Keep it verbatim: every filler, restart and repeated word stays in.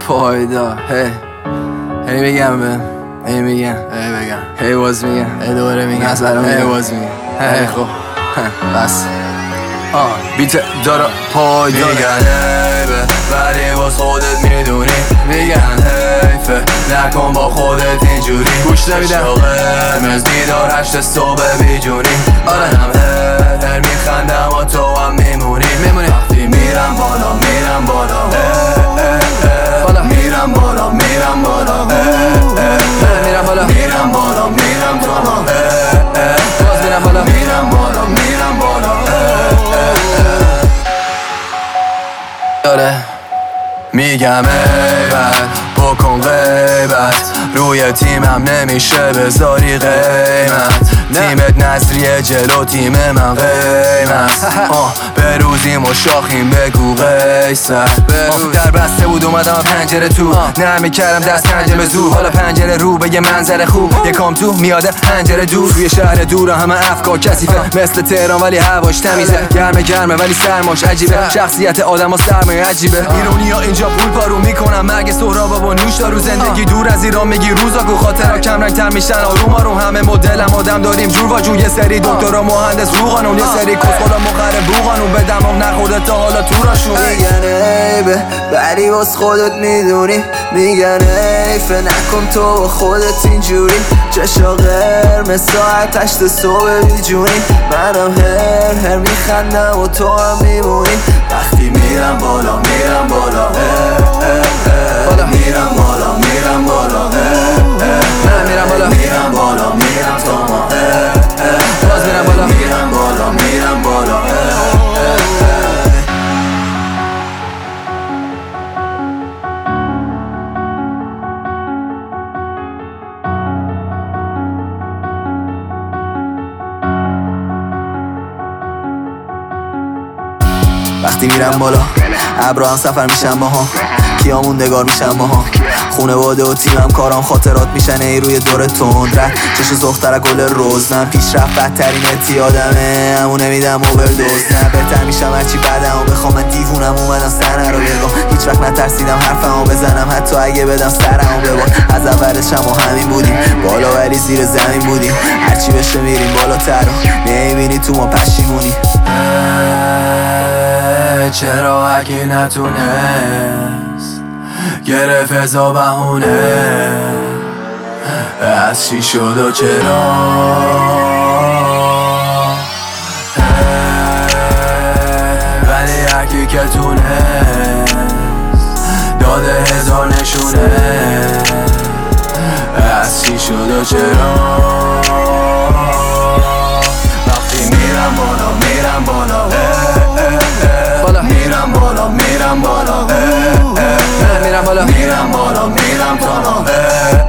پایدار. هی هی میگم به هی میگم هی بگم هی باز میگم هی دوباره میگم از برام هی باز میگم هی خب بس آه بیت دارا پایدار. میگن حیفه ولی باز خودت میدونی. میگن حیفه نکن با خودت اینجوری. گوش نمیدم قرمز دیدار هشت صبح بیجونی. منم هر هر میخندم و تو هم میمونی. میمونی وقتی میرم بالا میرم بالا بالا میرم بالا میرم بالا میرم بالا میرم بالا میرم بالا باز میرم بالا میرم بالا میرم بالا داره میگم ایول بکن غیبت روی تیمم نمیشه بذاری قیمت. تیمت نصریه جلو تیم من قیمت. آه بروزیم و شاخیم بگو قیصر. در بسته بود اومدم پنجره تو نمی کردم دست پنجه به زور. حالا پنجره رو به یه منظر خوب یکم تو میاده پنجره دور. روی شهر دور همه افکار کثیفه مثل تهران ولی هواش تمیزه. گرمه گرمه ولی سرماش عجیبه. شخصیت آدم ها سرمایه عجیبه. ایرونی ها اینجا پول پارو میکنم مرگ سهراب و نوش دارو. زندگی دور از ایران میگی روزا گو خاطرها کم رنگ تر میشن آروم آروم. همه مدلم آدم داریم جور و جور. یه سری دکترا مهندس رو قانون یه سری کسخلا مخرب بو قانون. به دماغ نخورده تا حالا تو راشون. میگن عیبه ولی باز خودت میدونی. میگن حیفه نکن تو و خودت اینجوری. چشا قرمز ساعت هشت صبح بیجونی. منم هر هر میخندم و تو هم میمونی. وقتی میرم بالا میرم بالا میرم بالا میرم بالا میرم بالا میرم بالا میرم تا ما باز میرم بالا میرم بالا میرم بالا وقتی میرم بالا ابرا هم سفر میشم ماها. کیا موندگار میشم ماها. خونواده و تیمم کارام خاطرات میشن ای روی دور تند رد. چشم زختره گل روزنم پیشرفت بدترین اتیادمه همون نمیدم اووردوز. نه بهتر میشم هرچی بعدم و بخوام من دیوونم اومدم سنه رو بگم. هیچ وقت نترسیدم حرفمو بزنم حتی اگه بدم سرمو ببار. از اولش هم و همین بودیم بالا ولی زیر زمین بودیم. هرچی بشه میریم بالاتر و نمیبینی تو ما پشیمونی. چرا اگه نتونست گرفت ازا بهونه از چی شد و چرا. ولی هرکی که تونست داده هزار نشونه از چی شد و چرا. وقتی میرم بالا میرم بالا میرم بالا میرم بالا میرم بالا میرم بالا میرم بالا